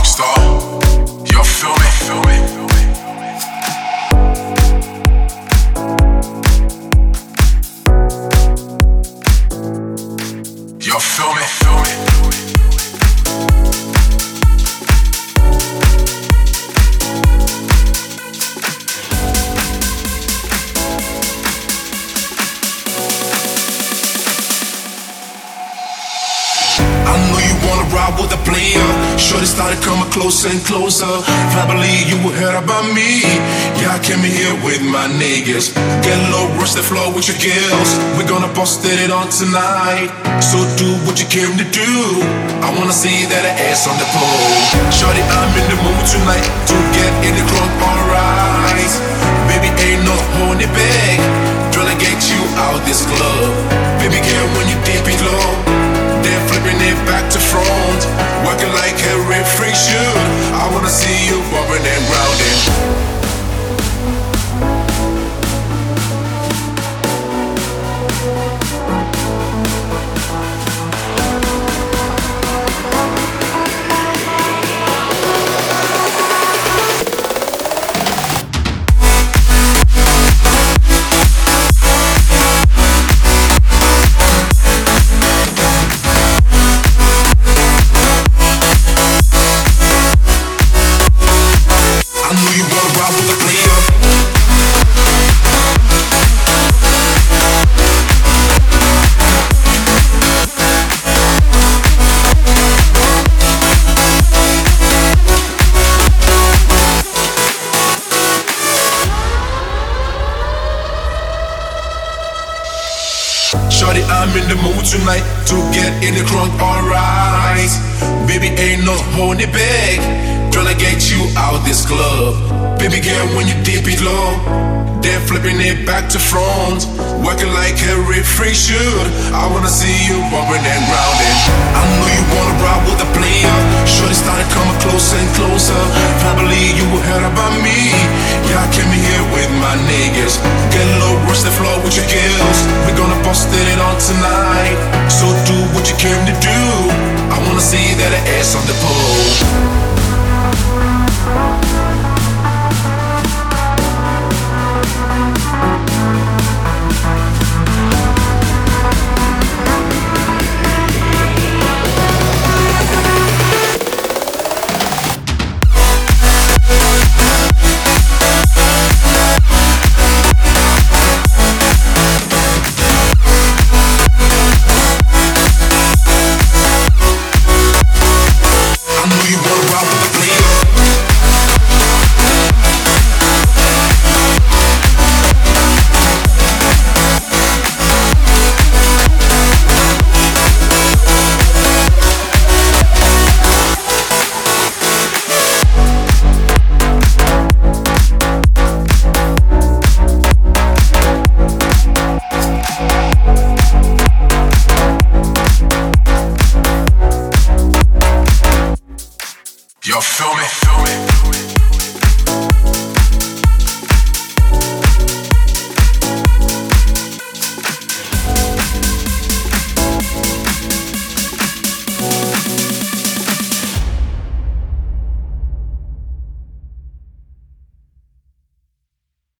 Rockstar, you feel me? You feel me? I know you wanna ride with a player. Shorty started coming closer and closer. Probably you heard about me. Yeah, I came in here with my niggas. Get a little rush the floor with your girls. We're gonna bust it on tonight. So do what you came to do. I wanna see that ass on the pole. Shorty, I'm in the mood tonight to get in the crunk, alright. Baby, ain't no holding back. Tryna get you out this club. Baby girl, when you deep it low, then flipping it back to front, working like a refresh should. I wanna see you bumping and grounding. Shorty, I'm in the mood tonight to get in the crunk, alright. Baby, ain't no holding back. Tryna get you out this club. Baby girl, when you dip it low, then flipping it back to front, working like a refresh should. I wanna see you bumping and grounding. I know you wanna ride with a player. Shorty started coming closer and closer. Probably you heard about me. Yeah, I came in here with my niggas. Get a little rush the floor with your girls. We're gonna bust it on tonight. So do what you came to do. I wanna see that ass on the pole. You feel me?